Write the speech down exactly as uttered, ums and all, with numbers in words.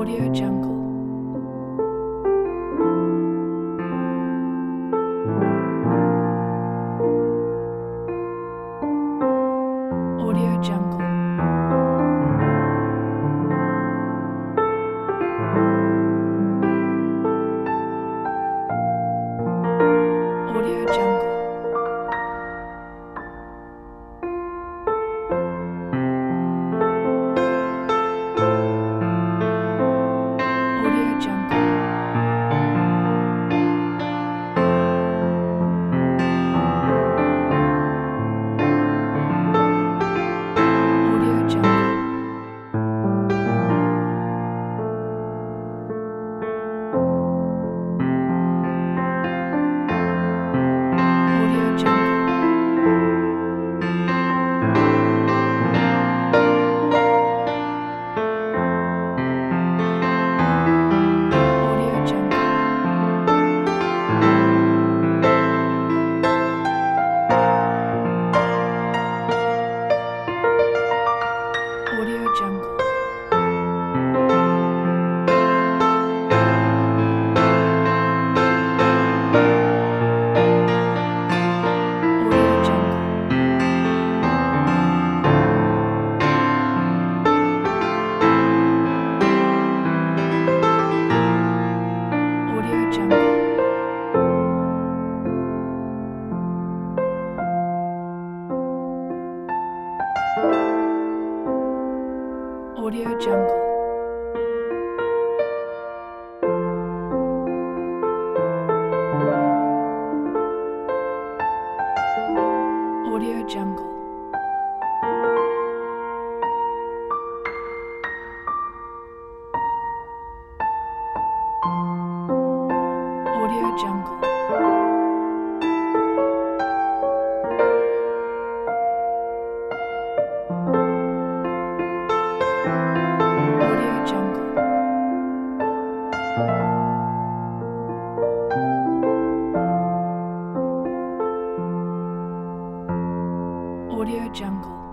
Audio Jungle. Audio Jungle. Audio Jungle. Audio Jungle. Audio Jungle. Audio Jungle. Audio Jungle. Audio Jungle. Audio Jungle. Audio Jungle. Audio Jungle. Audio Jungle. Audio Jungle. Audio Jungle. Audio Jungle.